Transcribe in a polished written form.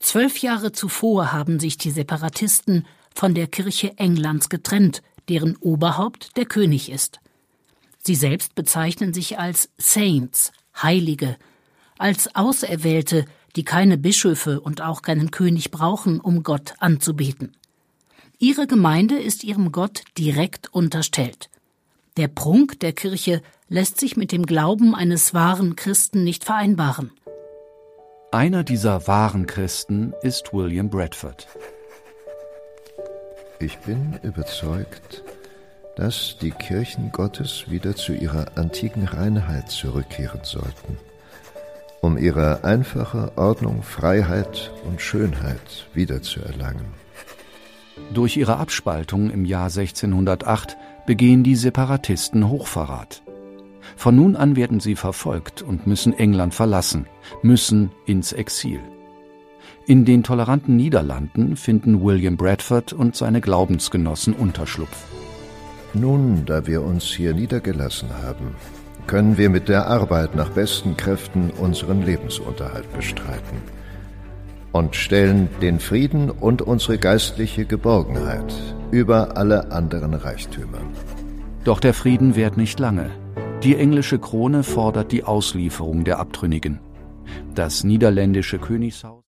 12 Jahre zuvor haben sich die Separatisten von der Kirche Englands getrennt, deren Oberhaupt der König ist. Sie selbst bezeichnen sich als Saints, Heilige, als Auserwählte, die keine Bischöfe und auch keinen König brauchen, um Gott anzubeten. Ihre Gemeinde ist ihrem Gott direkt unterstellt. Der Prunk der Kirche lässt sich mit dem Glauben eines wahren Christen nicht vereinbaren. Einer dieser wahren Christen ist William Bradford. Ich bin überzeugt, dass die Kirchen Gottes wieder zu ihrer antiken Reinheit zurückkehren sollten, um ihre einfache Ordnung, Freiheit und Schönheit wiederzuerlangen. Durch ihre Abspaltung im Jahr 1608 begehen die Separatisten Hochverrat. Von nun an werden sie verfolgt und müssen England verlassen, müssen ins Exil. In den toleranten Niederlanden finden William Bradford und seine Glaubensgenossen Unterschlupf. Nun, da wir uns hier niedergelassen haben, können wir mit der Arbeit nach besten Kräften unseren Lebensunterhalt bestreiten und stellen den Frieden und unsere geistliche Geborgenheit über alle anderen Reichtümer. Doch der Frieden währt nicht lange. Die englische Krone fordert die Auslieferung der Abtrünnigen. Das niederländische Königshaus